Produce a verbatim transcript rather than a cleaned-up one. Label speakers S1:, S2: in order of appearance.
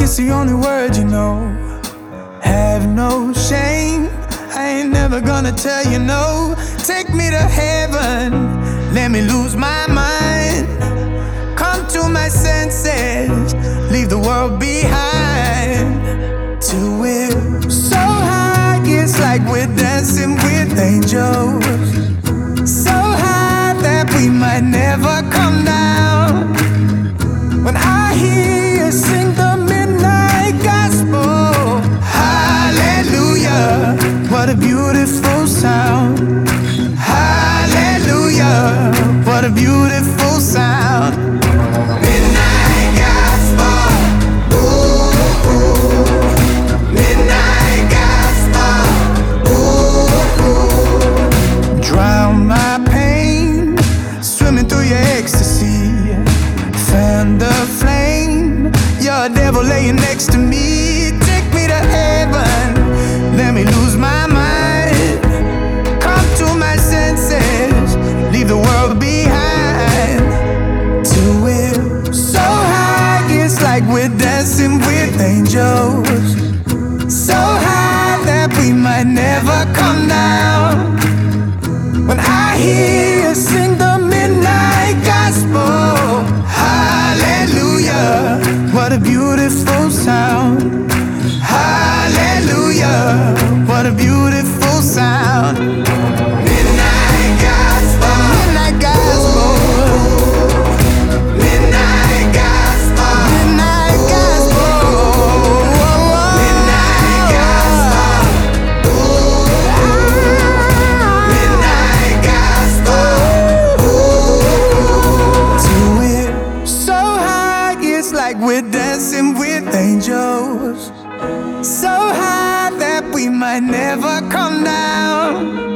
S1: It's the only word you know. Have no shame, I ain't never gonna tell you no. Take me to heaven, let me lose my mind. Come to my senses, leave the world behind. Till we're so high, it's like we're dancing with angels. So high that we might never come down. When I hear you sing the midnight gospel, hallelujah, what a beautiful sound. Hallelujah, what a beautiful sound. Midnight gospel, ooh, ooh. Midnight gospel, ooh, ooh. Drown my pain, swimming through your ecstasy. Fan the flame, you're a devil laying next to me. Take me to heaven, let me lose my mind. Come to my senses, leave the world behind. Till we're so high, it's like we're dancing with angels. So high that we might never come down. When I hear you sing the midnight gospel, hallelujah, what a beautiful sound. Hallelujah, what a beautiful sound. Midnight gospel, midnight gospel, midnight gospel, midnight gospel, midnight gospel, midnight gospel. Till we're so high, it's like we're dancing with angels. So high that we might never come down.